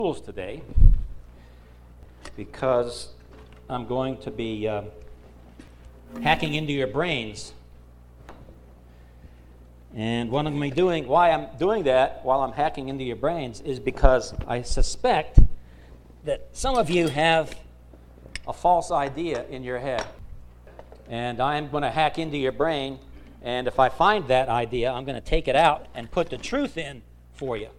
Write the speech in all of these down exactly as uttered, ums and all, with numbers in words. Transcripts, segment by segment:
tools today because I'm going to be uh, hacking into your brains. And what I'm going to be doing, why I'm doing that while I'm hacking into your brains is because I suspect that some of you have a false idea in your head. And I'm going to hack into your brain, and if I find that idea, I'm going to take it out and put the truth in for you.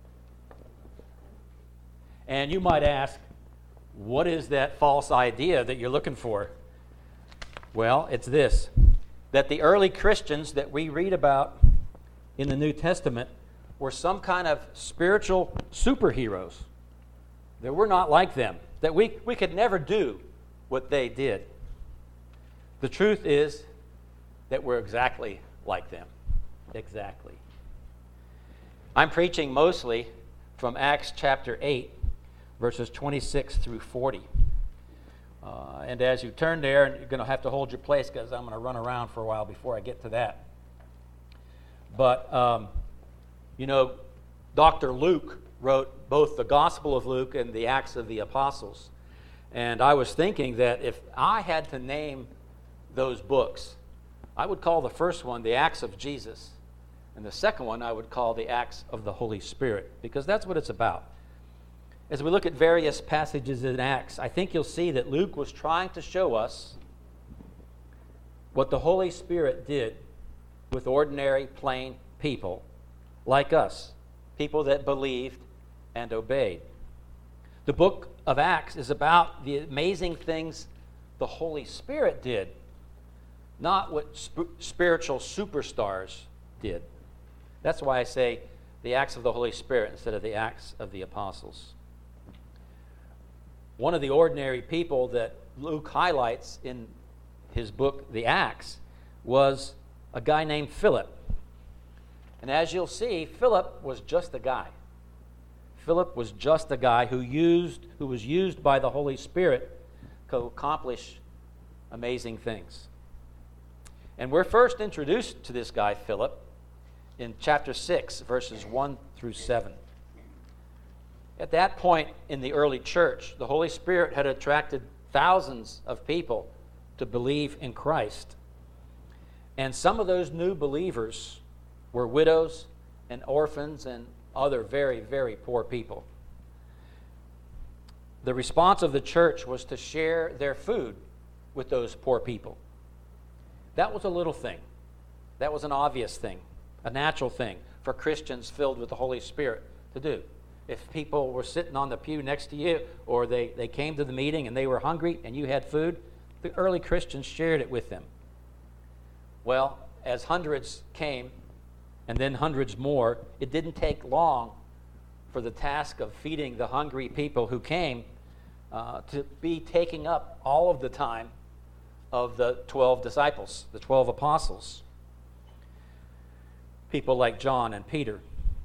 And you might ask, what is that false idea that you're looking for? Well, it's this, that the early Christians that we read about in the New Testament were some kind of spiritual superheroes, that we're not like them, that we, we could never do what they did. The truth is that we're exactly like them. Exactly. I'm preaching mostly from Acts chapter eight, verses twenty-six through forty. Uh, and as you turn there, you're going to have to hold your place because I'm going to run around for a while before I get to that. But, um, you know, Doctor Luke wrote both the Gospel of Luke and the Acts of the Apostles. And I was thinking that if I had to name those books, I would call the first one the Acts of Jesus, and the second one I would call the Acts of the Holy Spirit, because that's what it's about. As we look at various passages in Acts, I think you'll see that Luke was trying to show us what the Holy Spirit did with ordinary, plain people like us, people that believed and obeyed. The book of Acts is about the amazing things the Holy Spirit did, not what sp- spiritual superstars did. That's why I say the Acts of the Holy Spirit instead of the Acts of the Apostles. One of the ordinary people that Luke highlights in his book, The Acts, was a guy named Philip. And as you'll see, Philip was just a guy. Philip was just a guy who used, who was used by the Holy Spirit to accomplish amazing things. And we're first introduced to this guy, Philip, in chapter six, verses one through seven. At that point in the early church, the Holy Spirit had attracted thousands of people to believe in Christ. And some of those new believers were widows and orphans and other very, very poor people. The response of the church was to share their food with those poor people. That was a little thing. That was an obvious thing, a natural thing for Christians filled with the Holy Spirit to do. If people were sitting on the pew next to you, or they, they came to the meeting and they were hungry and you had food, the early Christians shared it with them. Well, as hundreds came, and then hundreds more, it didn't take long for the task of feeding the hungry people who came uh, to be taking up all of the time of the twelve disciples, the twelve apostles. People like John and Peter.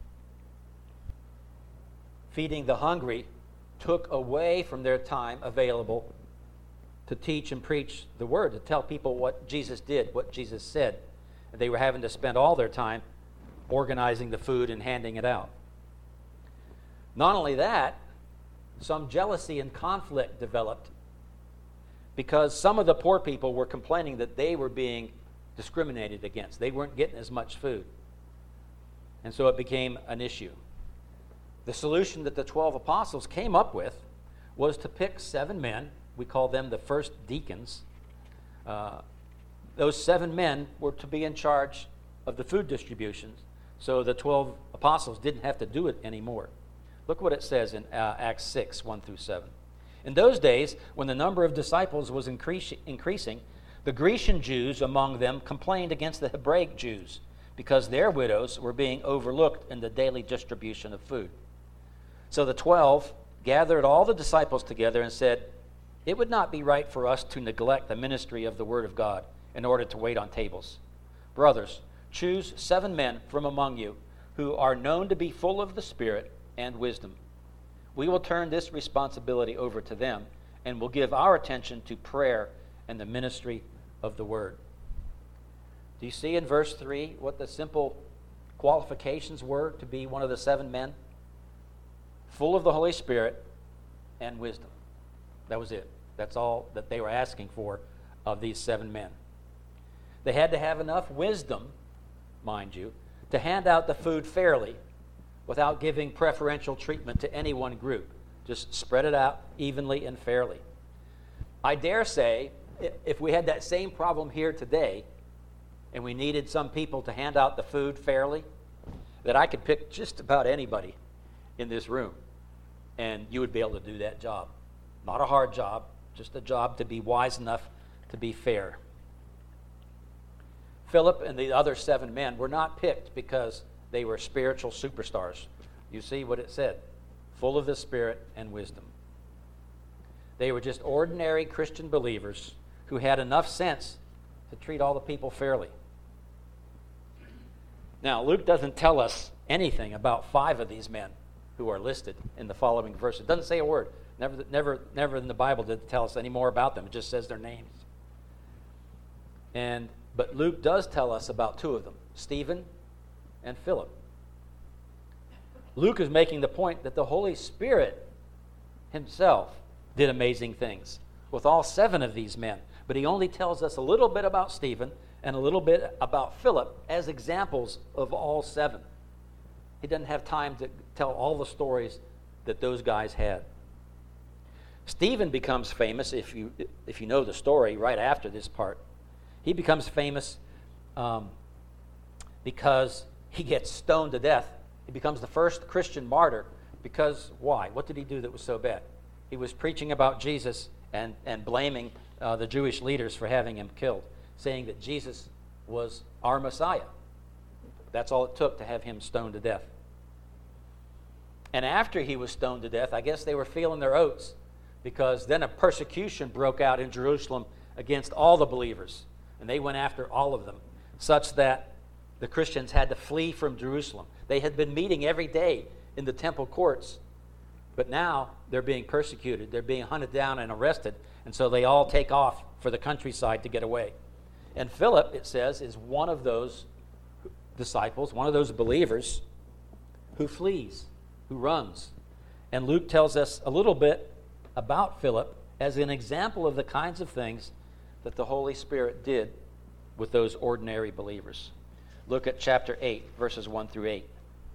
Feeding the hungry took away from their time available to teach and preach the word, to tell people what Jesus did, what Jesus said. And they were having to spend all their time organizing the food and handing it out. Not only that, some jealousy and conflict developed because some of the poor people were complaining that they were being discriminated against. They weren't getting as much food. And so it became an issue. The solution that the twelve apostles came up with was to pick seven men. We call them the first deacons. Uh, those seven men were to be in charge of the food distributions, so the twelve apostles didn't have to do it anymore. Look what it says in uh, Acts six, one through seven. In those days, when the number of disciples was increase, increasing, the Grecian Jews among them complained against the Hebraic Jews because their widows were being overlooked in the daily distribution of food. So the twelve gathered all the disciples together and said, "It would not be right for us to neglect the ministry of the Word of God in order to wait on tables. Brothers, choose seven men from among you who are known to be full of the Spirit and wisdom. We will turn this responsibility over to them and will give our attention to prayer and the ministry of the Word." Do you see in verse three what the simple qualifications were to be one of the seven men? full of the Holy Spirit and wisdom. That was it. That's all that they were asking for of these seven men. They had to have enough wisdom, mind you, to hand out the food fairly without giving preferential treatment to any one group. Just spread it out evenly and fairly. I dare say, if we had that same problem here today, and we needed some people to hand out the food fairly, that I could pick just about anybody in this room, and you would be able to do that job. Not a hard job, just a job to be wise enough to be fair. Philip and the other seven men were not picked because they were spiritual superstars. You see what it said, full of the Spirit and wisdom. They were just ordinary Christian believers who had enough sense to treat all the people fairly. Now, Luke doesn't tell us anything about five of these men who are listed in the following verse. It doesn't say a word. Never, never, never in the Bible did it tell us any more about them. It just says their names. And but Luke does tell us about two of them, Stephen and Philip. Luke is making the point that the Holy Spirit himself did amazing things with all seven of these men. But he only tells us a little bit about Stephen and a little bit about Philip as examples of all seven. He doesn't have time to tell all the stories that those guys had. Stephen becomes famous, if you if you know the story, right after this part. He becomes famous um, because he gets stoned to death. He becomes the first Christian martyr because, why? What did he do that was so bad? He was preaching about Jesus and, and blaming uh, the Jewish leaders for having him killed, saying that Jesus was our Messiah. That's all it took to have him stoned to death. And after he was stoned to death, I guess they were feeling their oats, because then a persecution broke out in Jerusalem against all the believers, and they went after all of them, such that the Christians had to flee from Jerusalem. They had been meeting every day in the temple courts, but now they're being persecuted. They're being hunted down and arrested, and so they all take off for the countryside to get away. And Philip, it says, is one of those disciples, one of those believers who flees, who runs. And Luke tells us a little bit about Philip as an example of the kinds of things that the Holy Spirit did with those ordinary believers. Look at chapter eight, verses one through eight.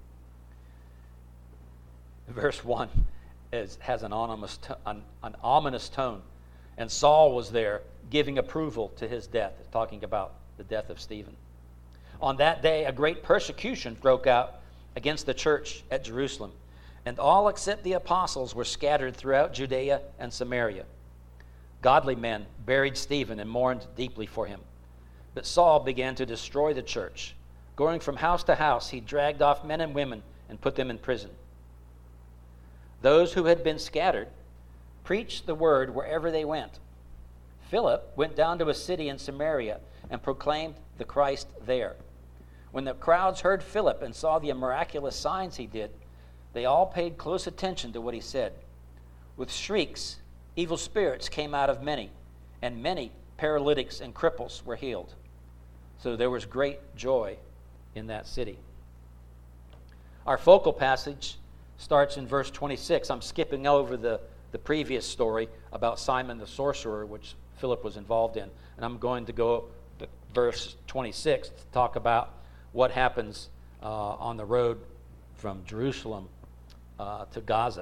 Verse one is, has an ominous, to, an, an ominous tone. And Saul was there giving approval to his death, talking about the death of Stephen. On that day, a great persecution broke out against the church at Jerusalem, and all except the apostles were scattered throughout Judea and Samaria. Godly men buried Stephen and mourned deeply for him. But Saul began to destroy the church. Going from house to house, he dragged off men and women and put them in prison. Those who had been scattered preached the word wherever they went. Philip went down to a city in Samaria and proclaimed the Christ there. When the crowds heard Philip and saw the miraculous signs he did, they all paid close attention to what he said. With shrieks, evil spirits came out of many, and many paralytics and cripples were healed. So there was great joy in that city. Our focal passage starts in verse twenty-six. I'm skipping over the, the previous story about Simon the sorcerer, which Philip was involved in. And I'm going to go to verse twenty-six to talk about what happens uh, on the road from Jerusalem uh, to Gaza.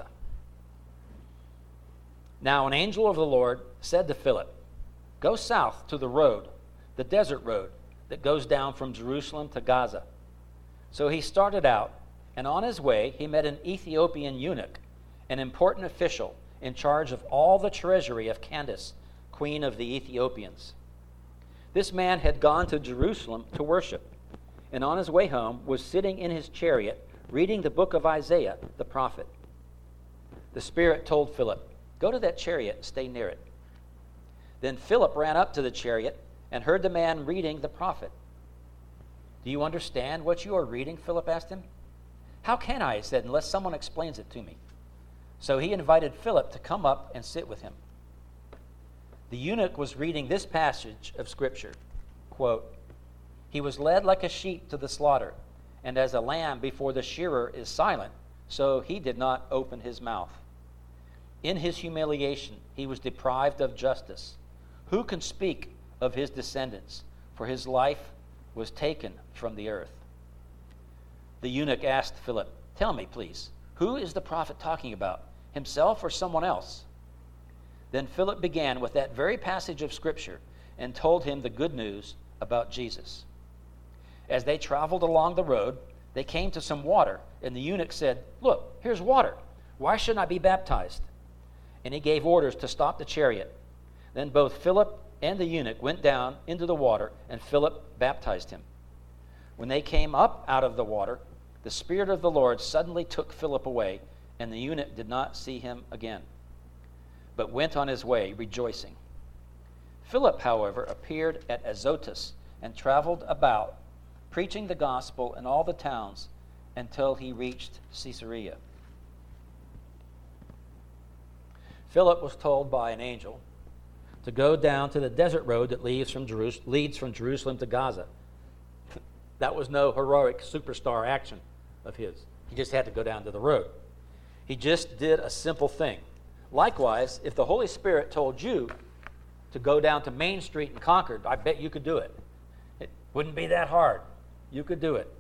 Now an angel of the Lord said to Philip, "Go south to the road, the desert road, that goes down from Jerusalem to Gaza." So he started out, and on his way he met an Ethiopian eunuch, an important official in charge of all the treasury of Candace, queen of the Ethiopians. This man had gone to Jerusalem to worship, and on his way home was sitting in his chariot reading the book of Isaiah the prophet. The Spirit told Philip, "Go to that chariot and stay near it." Then Philip ran up to the chariot and heard the man reading the prophet. "Do you understand what you are reading?" Philip asked him. "How can I," he said, "unless someone explains it to me?" So he invited Philip to come up and sit with him. The eunuch was reading this passage of Scripture, quote, "He was led like a sheep to the slaughter, and as a lamb before the shearer is silent, so he did not open his mouth. In his humiliation, he was deprived of justice. Who can speak of his descendants? For his life was taken from the earth. The eunuch asked Philip, "Tell me, please, who is the prophet talking about, himself or someone else?" Then Philip began with that very passage of Scripture and told him the good news about Jesus. As they traveled along the road, they came to some water, and the eunuch said, "Look, here's water. Why shouldn't I be baptized?" And he gave orders to stop the chariot. Then both Philip and the eunuch went down into the water, and Philip baptized him. When they came up out of the water, the Spirit of the Lord suddenly took Philip away, and the eunuch did not see him again, but went on his way rejoicing. Philip, however, appeared at Azotus and traveled about, preaching the gospel in all the towns until he reached Caesarea. Philip was told by an angel to go down to the desert road that leads from, Jerus- leads from Jerusalem to Gaza. That was no heroic superstar action of his. He just had to go down to the road. He just did a simple thing. Likewise, if the Holy Spirit told you to go down to Main Street in Concord, I bet you could do it. It wouldn't be that hard. You could do it.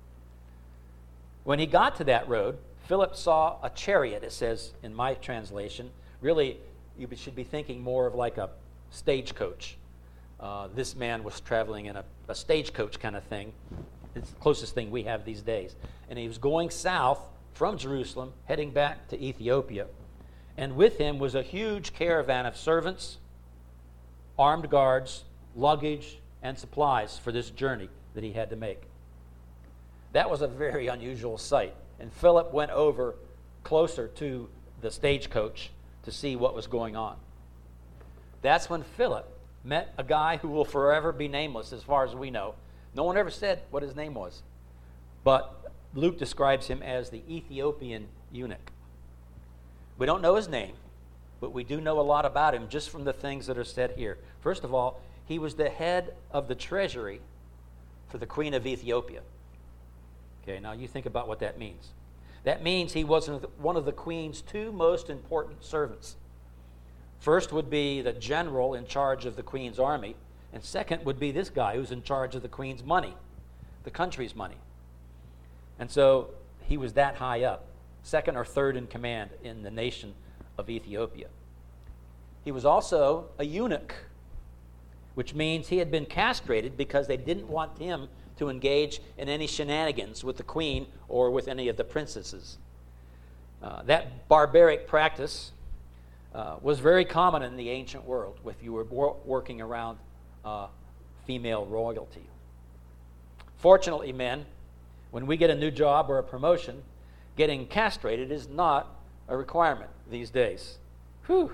When he got to that road, Philip saw a chariot, it says in my translation. Really, you should be thinking more of like a stagecoach. Uh, this man was traveling in a, a stagecoach kind of thing. It's the closest thing we have these days. And he was going south from Jerusalem, heading back to Ethiopia. And with him was a huge caravan of servants, armed guards, luggage, and supplies for this journey that he had to make. That was a very unusual sight. And Philip went over closer to the stagecoach to see what was going on. That's when Philip met a guy who will forever be nameless as far as we know. No one ever said what his name was. But Luke describes him as the Ethiopian eunuch. We don't know his name, but we do know a lot about him just from the things that are said here. First of all, he was the head of the treasury for the Queen of Ethiopia. Okay, now you think about what that means. That means he was one of the Queen's two most important servants. First would be the general in charge of the Queen's army, and second would be this guy who's in charge of the Queen's money, the country's money. And so he was that high up, second or third in command in the nation of Ethiopia. He was also a eunuch, which means he had been castrated because they didn't want him to engage in any shenanigans with the queen or with any of the princesses. Uh, that barbaric practice uh, was very common in the ancient world if you were wor- working around uh, female royalty. Fortunately, men, when we get a new job or a promotion, getting castrated is not a requirement these days. Whew.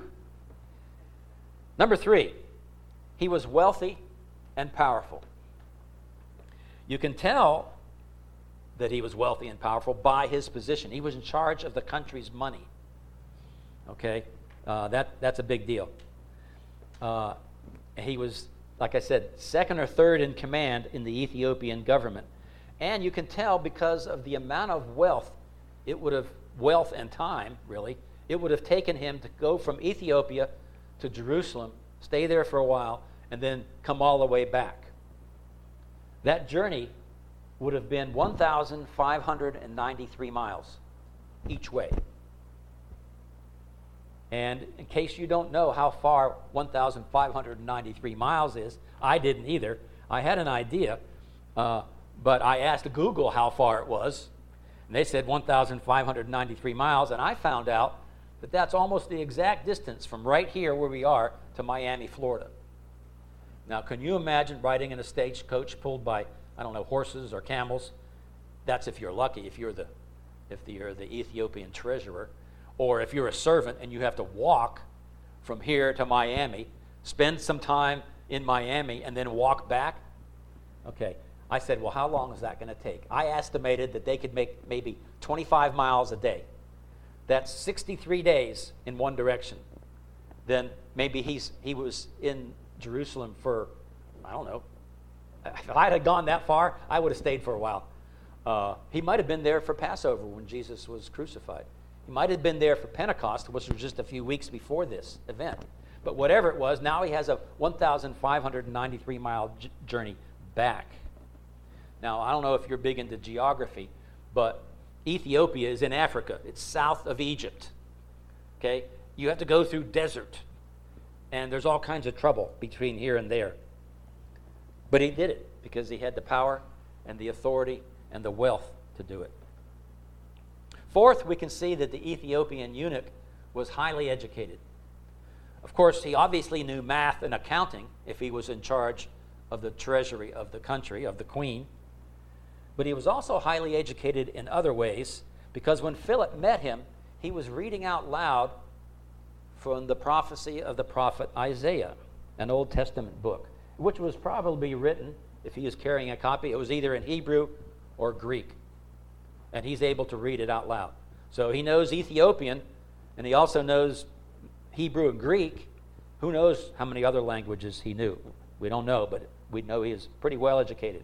Number three, he was wealthy and powerful. You can tell that he was wealthy and powerful by his position. He was in charge of the country's money. Okay? Uh, that, that's a big deal. Uh, he was, like I said, second or third in command in the Ethiopian government. And you can tell because of the amount of wealth, it would have, wealth and time, really, it would have taken him to go from Ethiopia to Jerusalem, stay there for a while, and then come all the way back. That journey would have been one thousand five hundred ninety-three miles each way. And in case you don't know how far one thousand five hundred ninety-three miles is, I didn't either. I had an idea, uh, but I asked Google how far it was, and they said one thousand five hundred ninety-three miles, and I found out that that's almost the exact distance from right here where we are to Miami, Florida. Now, can you imagine riding in a stagecoach pulled by, I don't know, horses or camels? That's if you're lucky, if you're the, if you're the Ethiopian treasurer. Or if you're a servant and you have to walk from here to Miami, spend some time in Miami, and then walk back. Okay, I said, well, how long is that going to take? I estimated that they could make maybe twenty-five miles a day. That's sixty-three days in one direction. Then maybe he's he was in Jerusalem for, I don't know. If I had gone that far, I would have stayed for a while. Uh, he might have been there for Passover when Jesus was crucified. He might have been there for Pentecost, which was just a few weeks before this event. But whatever it was, now he has a one thousand five hundred ninety-three mile j- journey back. Now, I don't know if you're big into geography, but Ethiopia is in Africa. It's south of Egypt. Okay? You have to go through desert. And there's all kinds of trouble between here and there. But he did it because he had the power and the authority and the wealth to do it. Fourth, we can see that the Ethiopian eunuch was highly educated. Of course, he obviously knew math and accounting if he was in charge of the treasury of the country, of the queen. But he was also highly educated in other ways because when Philip met him, he was reading out loud from the prophecy of the prophet Isaiah, an Old Testament book, which was probably written, if he was carrying a copy, it was either in Hebrew or Greek. And he's able to read it out loud. So he knows Ethiopian, and he also knows Hebrew and Greek. Who knows how many other languages he knew? We don't know, but we know he is pretty well educated.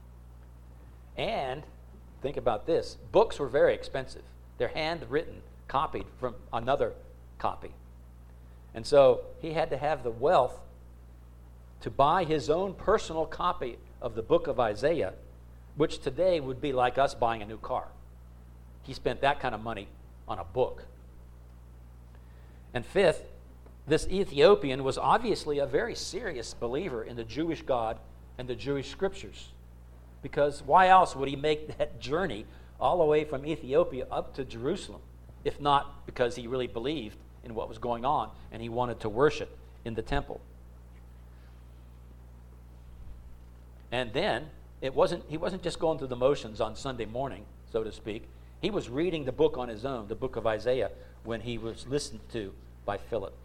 And think about this. Books were very expensive. They're handwritten, copied from another copy. And so he had to have the wealth to buy his own personal copy of the book of Isaiah, which today would be like us buying a new car. He spent that kind of money on a book. And fifth, this Ethiopian was obviously a very serious believer in the Jewish God and the Jewish scriptures. Because why else would he make that journey all the way from Ethiopia up to Jerusalem, if not because he really believed in what was going on and he wanted to worship in the temple? And then it wasn't he wasn't just going through the motions on Sunday morning, so to speak. He was reading the book on his own, the book of Isaiah, when he was listened to by Philip.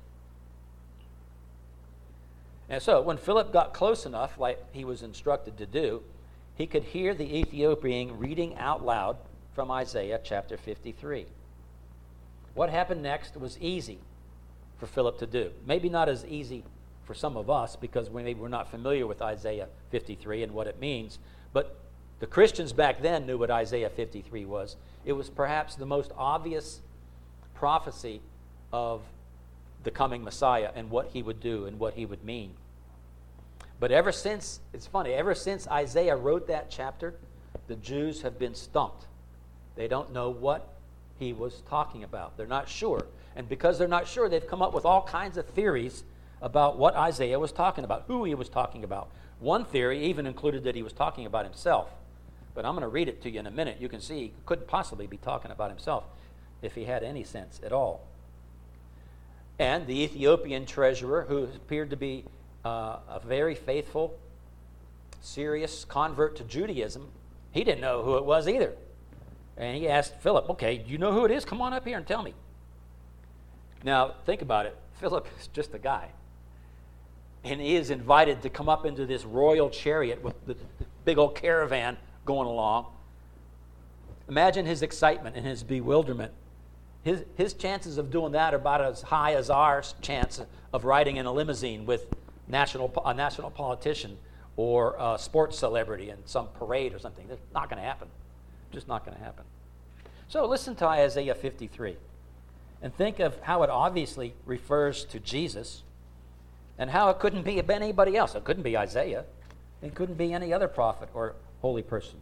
And so when Philip got close enough, like he was instructed to do, he could hear the Ethiopian reading out loud from Isaiah chapter fifty-three. What happened next was easy for Philip to do. Maybe not as easy for some of us because we maybe we're not familiar with Isaiah fifty-three and what it means, but the Christians back then knew what Isaiah fifty-three was. It was perhaps the most obvious prophecy of the coming Messiah and what he would do and what he would mean. But ever since, it's funny, ever since Isaiah wrote that chapter, the Jews have been stumped. They don't know what he was talking about. They're not sure. And because they're not sure, they've come up with all kinds of theories about what Isaiah was talking about, who he was talking about. One theory even included that he was talking about himself. But I'm going to read it to you in a minute. You can see he couldn't possibly be talking about himself if he had any sense at all. And the Ethiopian treasurer, who appeared to be uh, a very faithful, serious convert to Judaism, he didn't know who it was either. And he asked Philip, okay, do you know who it is? Come on up here and tell me. Now, think about it. Philip is just a guy. And he is invited to come up into this royal chariot with the big old caravan going along. Imagine his excitement and his bewilderment. His, his chances of doing that are about as high as our chance of riding in a limousine with national, a national politician or a sports celebrity in some parade or something. That's not going to happen. Just not going to happen. So listen to Isaiah fifty-three and think of how it obviously refers to Jesus and how it couldn't be anybody else. It couldn't be Isaiah. It couldn't be any other prophet or holy person.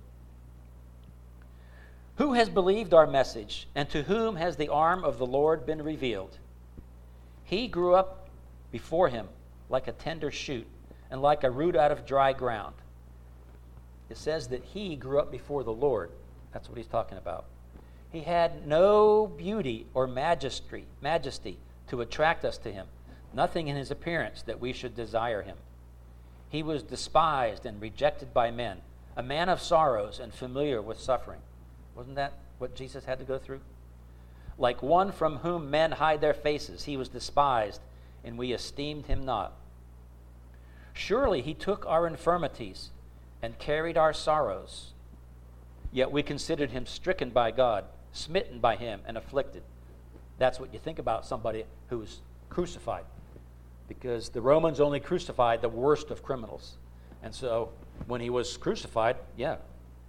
Who has believed our message, and to whom has the arm of the Lord been revealed? He grew up before him like a tender shoot, and like a root out of dry ground. It says that he grew up before the Lord. That's what he's talking about. He had no beauty or majesty, majesty to attract us to him, nothing in his appearance that we should desire him. He was despised and rejected by men, a man of sorrows and familiar with suffering. Wasn't that what Jesus had to go through? Like one from whom men hide their faces, he was despised, and we esteemed him not. Surely he took our infirmities and carried our sorrows. Yet we considered him stricken by God, smitten by him, and afflicted. That's what you think about somebody who was crucified. Because the Romans only crucified the worst of criminals. And so when he was crucified, yeah,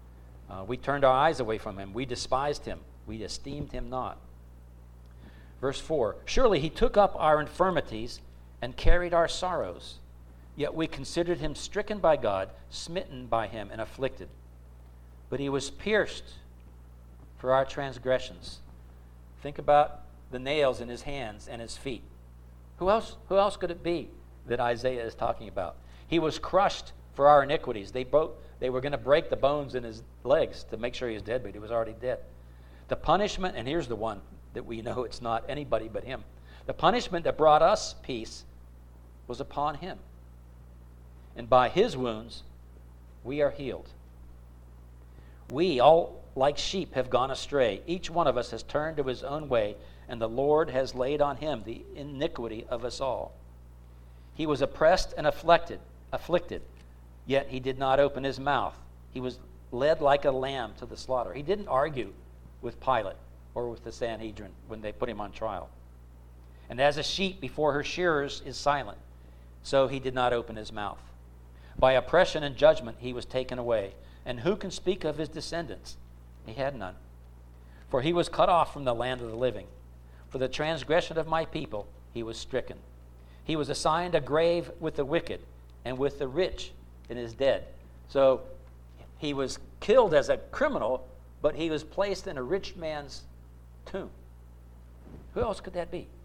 Uh, we turned our eyes away from him. We despised him. We esteemed him not. Verse four, surely he took up our infirmities and carried our sorrows. Yet we considered him stricken by God, smitten by him, and afflicted. But he was pierced for our transgressions. Think about the nails in his hands and his feet. Who else, who else could it be that Isaiah is talking about? He was crushed for our iniquities. They, broke, they were going to break the bones in his legs to make sure he was dead, but he was already dead. The punishment, and here's the one that we know it's not anybody but him. The punishment that brought us peace was upon him. And by his wounds, we are healed. We, all like sheep, have gone astray. Each one of us has turned to his own way, and the Lord has laid on him the iniquity of us all. He was oppressed and afflicted, afflicted, yet he did not open his mouth. He was led like a lamb to the slaughter. He didn't argue with Pilate or with the Sanhedrin when they put him on trial. And as a sheep before her shearers is silent, so he did not open his mouth. By oppression and judgment he was taken away. And who can speak of his descendants? He had none. For he was cut off from the land of the living. For the transgression of my people he was stricken. He was assigned a grave with the wicked and with the rich in his dead. So he was killed as a criminal, but he was placed in a rich man's tomb. Who else could that be?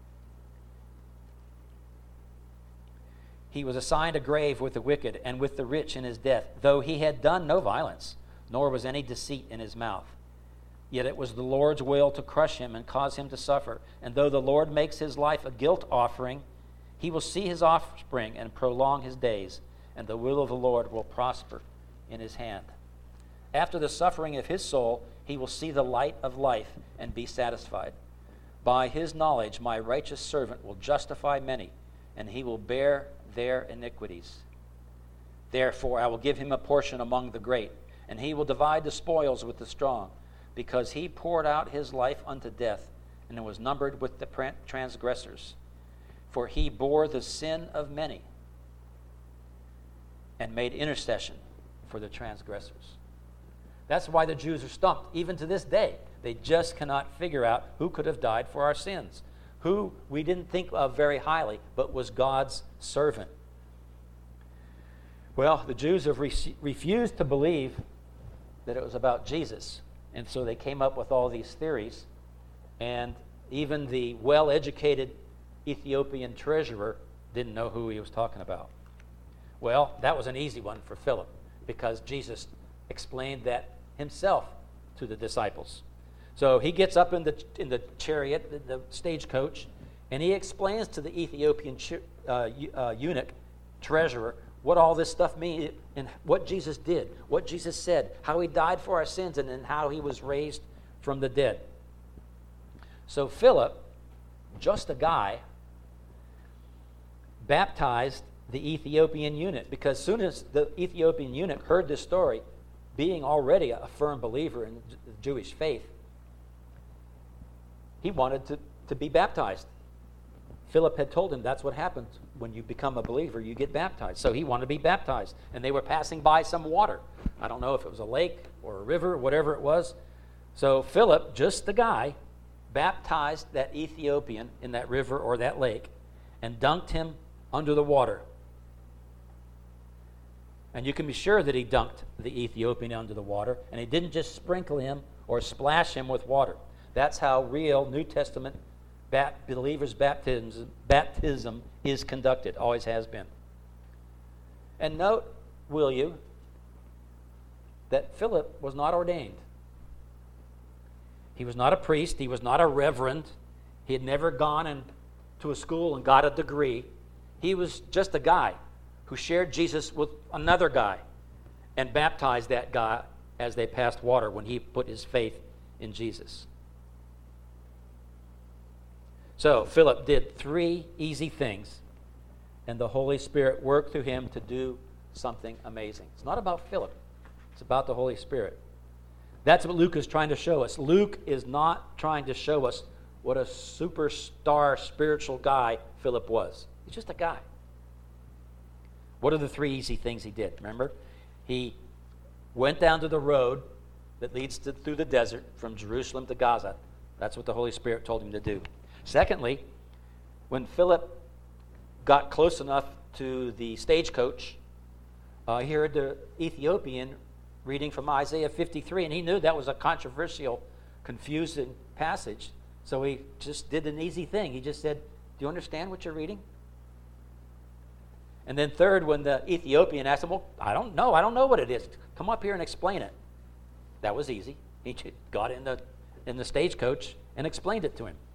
He was assigned a grave with the wicked and with the rich in his death, though he had done no violence, nor was any deceit in his mouth. Yet it was the Lord's will to crush him and cause him to suffer. And though the Lord makes his life a guilt offering, he will see his offspring and prolong his days, and the will of the Lord will prosper in his hand. After the suffering of his soul, he will see the light of life and be satisfied. By his knowledge, my righteous servant will justify many, and he will bear their iniquities. Therefore, I will give him a portion among the great, and he will divide the spoils with the strong, because he poured out his life unto death, and was numbered with the transgressors. For he bore the sin of many, and made intercession for the transgressors. That's why the Jews are stumped, even to this day. They just cannot figure out who could have died for our sins, who we didn't think of very highly, but was God's servant. Well, the Jews have re- refused to believe that it was about Jesus, and so they came up with all these theories, and even the well-educated Ethiopian treasurer didn't know who he was talking about. Well, that was an easy one for Philip, because Jesus explained that himself to the disciples. So he gets up in the in the chariot, the, the stagecoach, and he explains to the Ethiopian uh, uh, eunuch, treasurer, what all this stuff means and what Jesus did, what Jesus said, how he died for our sins, and then how he was raised from the dead. So Philip, just a guy, baptized the Ethiopian eunuch, because as soon as the Ethiopian eunuch heard this story, being already a firm believer in the Jewish faith, he wanted to, to be baptized. Philip had told him that's what happens when you become a believer, you get baptized. So he wanted to be baptized. And they were passing by some water. I don't know if it was a lake or a river, whatever it was. So Philip, just the guy, baptized that Ethiopian in that river or that lake and dunked him under the water. And you can be sure that he dunked the Ethiopian under the water, and he didn't just sprinkle him or splash him with water. That's how real New Testament bat- believers' baptism, baptism is conducted, always has been. And note, will you, that Philip was not ordained. He was not a priest. He was not a reverend. He had never gone in, to a school and got a degree. He was just a guy who shared Jesus with another guy and baptized that guy as they passed water when he put his faith in Jesus. So Philip did three easy things, and the Holy Spirit worked through him to do something amazing. It's not about Philip. It's about the Holy Spirit. That's what Luke is trying to show us. Luke is not trying to show us what a superstar spiritual guy Philip was. He's just a guy. What are the three easy things he did? Remember? He went down to the road that leads to, through the desert from Jerusalem to Gaza. That's what the Holy Spirit told him to do. Secondly, when Philip got close enough to the stagecoach, uh, he heard the Ethiopian reading from Isaiah fifty-three, and he knew that was a controversial, confusing passage. So he just did an easy thing. He just said, "Do you understand what you're reading?" And then third, when the Ethiopian asked him, "Well, I don't know. I don't know what it is. Come up here and explain it." That was easy. He got in the in the stagecoach and explained it to him.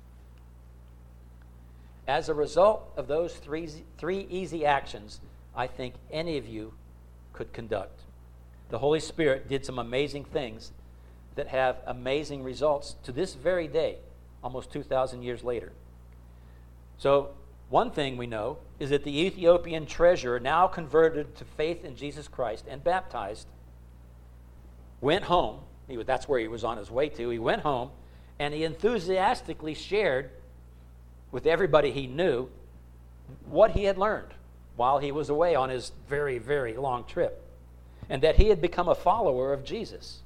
As a result of those three three easy actions, I think any of you could conduct. The Holy Spirit did some amazing things that have amazing results to this very day, almost two thousand years later. So one thing we know is that the Ethiopian treasurer, now converted to faith in Jesus Christ and baptized, went home. He was, that's where he was on his way to. He went home, and he enthusiastically shared with everybody he knew what he had learned while he was away on his very, very long trip, and that he had become a follower of Jesus.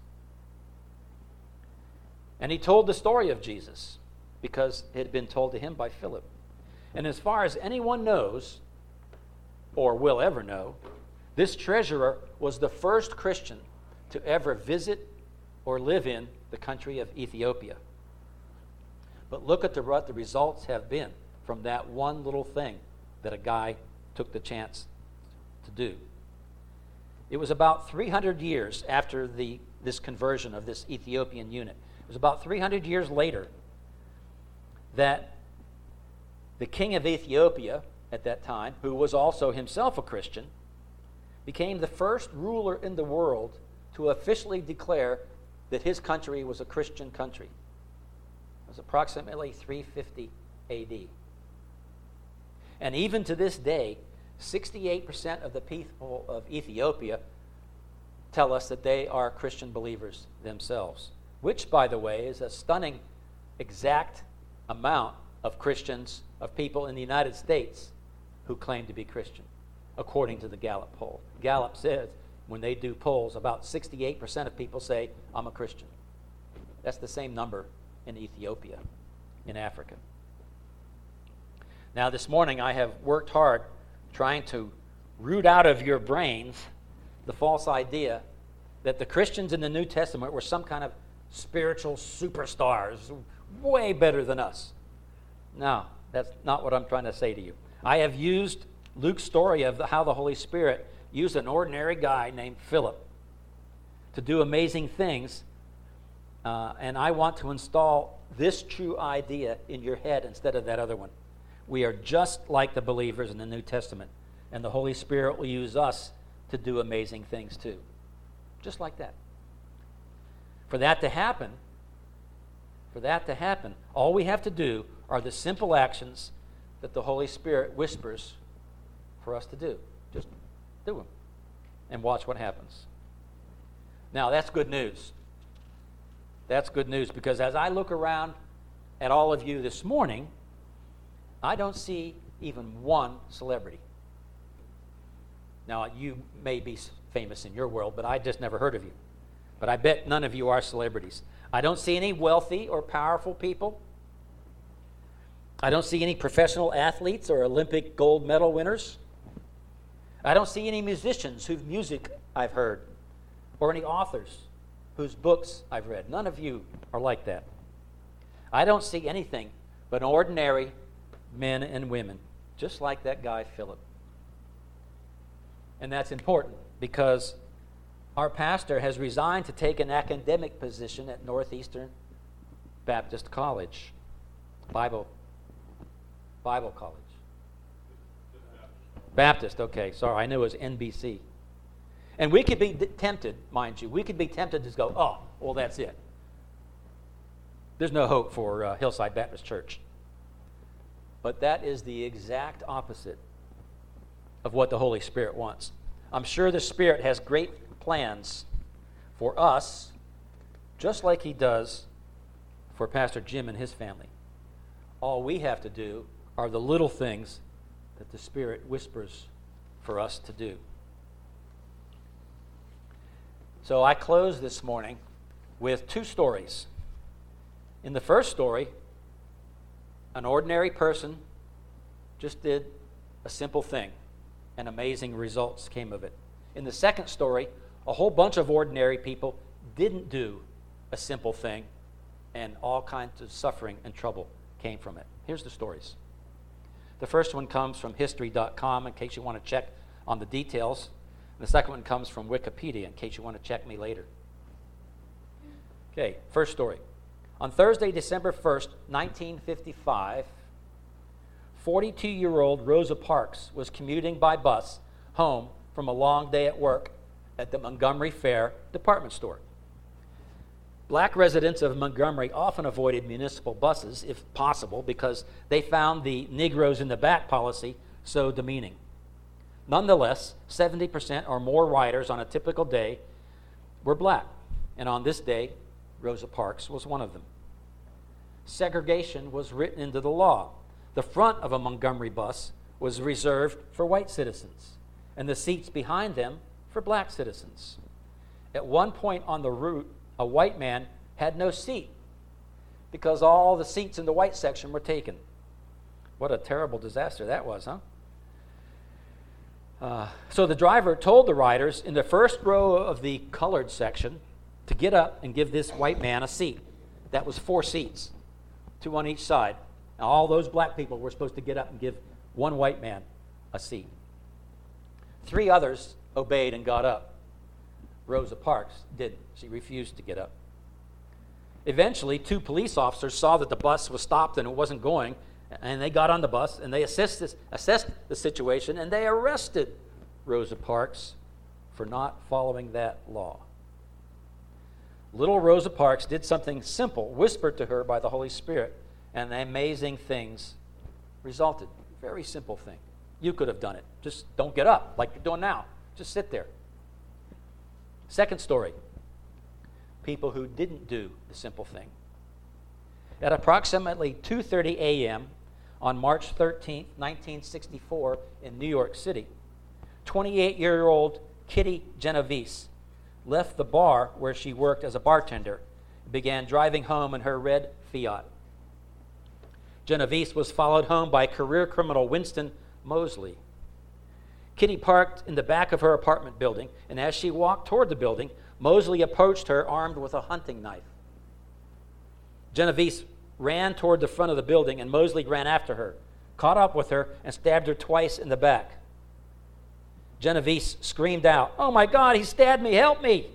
And he told the story of Jesus because it had been told to him by Philip. And as far as anyone knows, or will ever know, this treasurer was the first Christian to ever visit or live in the country of Ethiopia. But look at the, what the results have been from that one little thing that a guy took the chance to do. It was about three hundred years after the, this conversion of this Ethiopian eunuch. It was about three hundred years later that the king of Ethiopia at that time, who was also himself a Christian, became the first ruler in the world to officially declare that his country was a Christian country. It was approximately three fifty A D. And even to this day, sixty-eight percent of the people of Ethiopia tell us that they are Christian believers themselves, which, by the way, is a stunning exact amount of Christians, of people in the United States who claim to be Christian, according to the Gallup poll. Gallup says when they do polls, about sixty-eight percent of people say, "I'm a Christian." That's the same number in Ethiopia, in Africa. Now, this morning I have worked hard trying to root out of your brains the false idea that the Christians in the New Testament were some kind of spiritual superstars, way better than us. No, that's not what I'm trying to say to you. I have used Luke's story of the, how the Holy Spirit used an ordinary guy named Philip to do amazing things, uh, and I want to install this true idea in your head instead of that other one. We are just like the believers in the New Testament, and the Holy Spirit will use us to do amazing things too. Just like that. For that to happen, for that to happen, all we have to do are the simple actions that the Holy Spirit whispers for us to do. Just do them and watch what happens. Now, that's good news. That's good news because as I look around at all of you this morning, I don't see even one celebrity. Now, you may be famous in your world, but I just never heard of you. But I bet none of you are celebrities. I don't see any wealthy or powerful people. I don't see any professional athletes or Olympic gold medal winners. I don't see any musicians whose music I've heard or any authors whose books I've read. None of you are like that. I don't see anything but ordinary men and women, just like that guy Philip. And that's important because our pastor has resigned to take an academic position at Northeastern Baptist College, Bible, Bible College. Baptist, okay, sorry, I knew it was N B C. And we could be tempted, mind you, we could be tempted to go, oh, well, that's it. There's no hope for uh, Hillside Baptist Church. But that is the exact opposite of what the Holy Spirit wants. I'm sure the Spirit has great plans for us, just like He does for Pastor Jim and his family. All we have to do are the little things that the Spirit whispers for us to do. So I close this morning with two stories. In the first story, an ordinary person just did a simple thing, and amazing results came of it. In the second story, a whole bunch of ordinary people didn't do a simple thing, and all kinds of suffering and trouble came from it. Here's the stories. The first one comes from history dot com in case you want to check on the details. And the second one comes from Wikipedia in case you want to check me later. Okay, first story. On Thursday, December first, nineteen fifty-five, forty-two-year-old Rosa Parks was commuting by bus home from a long day at work at the Montgomery Fair department store. Black residents of Montgomery often avoided municipal buses, if possible, because they found the Negroes in the back policy so demeaning. Nonetheless, seventy percent or more riders on a typical day were black, and on this day, Rosa Parks was one of them. Segregation was written into the law. The front of a Montgomery bus was reserved for white citizens, and the seats behind them for black citizens. At one point on the route, a white man had no seat because all the seats in the white section were taken. What a terrible disaster that was, huh? Uh, so the driver told the riders in the first row of the colored section to get up and give this white man a seat. That was four seats, two on each side. Now, all those black people were supposed to get up and give one white man a seat. Three others obeyed and got up. Rosa Parks didn't. She refused to get up. Eventually, two police officers saw that the bus was stopped and it wasn't going, and they got on the bus and they assessed, this, assessed the situation, and they arrested Rosa Parks for not following that law. Little Rosa Parks did something simple, whispered to her by the Holy Spirit, and amazing things resulted. Very simple thing. You could have done it. Just don't get up like you're doing now. Just sit there. Second story. People who didn't do the simple thing. At approximately two thirty a.m. on March thirteenth, nineteen sixty-four in New York City, twenty-eight-year-old Kitty Genovese left the bar where she worked as a bartender and began driving home in her red Fiat. Genovese was followed home by career criminal Winston Moseley. Kitty parked in the back of her apartment building, and as she walked toward the building, Moseley approached her armed with a hunting knife. Genovese ran toward the front of the building, and Moseley ran after her, caught up with her, and stabbed her twice in the back. Genovese screamed out, "Oh my God, he stabbed me, help me!"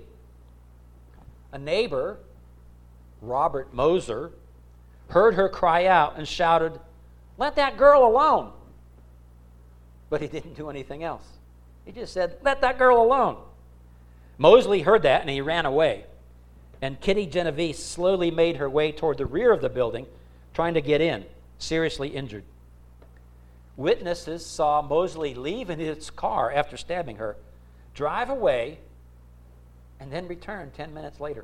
A neighbor, Robert Moser, heard her cry out and shouted, "Let that girl alone!" But he didn't do anything else. He just said, "Let that girl alone." Moseley heard that and he ran away. And Kitty Genovese slowly made her way toward the rear of the building, trying to get in, seriously injured. Witnesses saw Moseley leave in his car after stabbing her, drive away, and then return ten minutes later.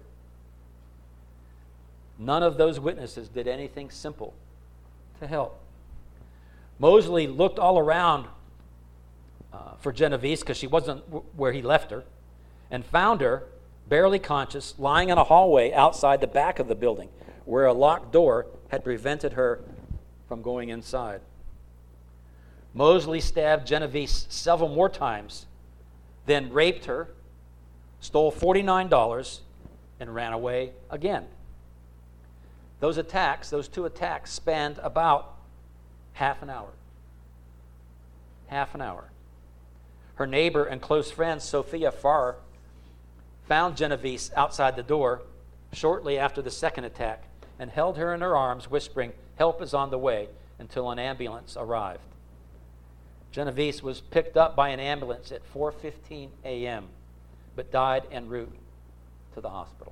None of those witnesses did anything simple to help. Moseley looked all around uh, for Genovese because she wasn't w- where he left her, and found her barely conscious, lying in a hallway outside the back of the building where a locked door had prevented her from going inside. Moseley stabbed Genovese several more times, then raped her, stole forty-nine dollars, and ran away again. Those attacks, those two attacks, spanned about half an hour. Half an hour. Her neighbor and close friend, Sophia Farr, found Genovese outside the door shortly after the second attack and held her in her arms, whispering, "Help is on the way," until an ambulance arrived. Genovese was picked up by an ambulance at four fifteen a.m., but died en route to the hospital.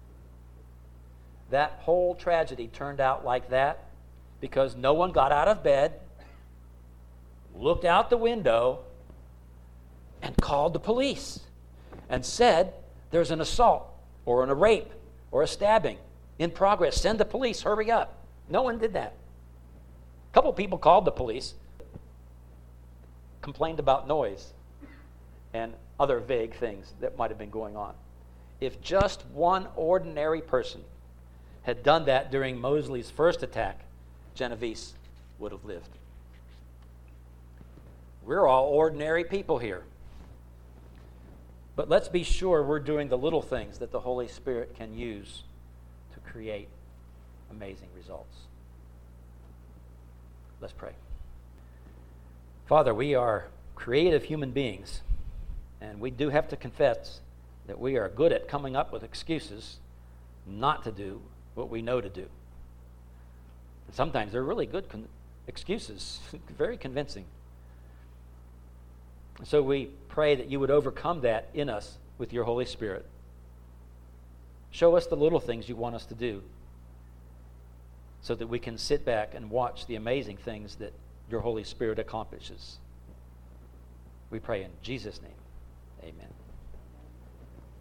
That whole tragedy turned out like that because no one got out of bed, looked out the window, and called the police and said, "There's an assault or an, a rape or a stabbing in progress. Send the police, hurry up." No one did that. A couple people called the police, complained about noise and other vague things that might have been going on. if just one ordinary person had done that during Mosley's first attack, Genovese would have lived. We're all ordinary people here. But let's be sure we're doing the little things that the Holy Spirit can use to create amazing results. Let's pray. Father, we are creative human beings, and we do have to confess that we are good at coming up with excuses not to do what we know to do. And sometimes they're really good con- excuses, very convincing. So we pray that you would overcome that in us with your Holy Spirit. Show us the little things you want us to do so that we can sit back and watch the amazing things that your Holy Spirit accomplishes. We pray in Jesus' name. Amen.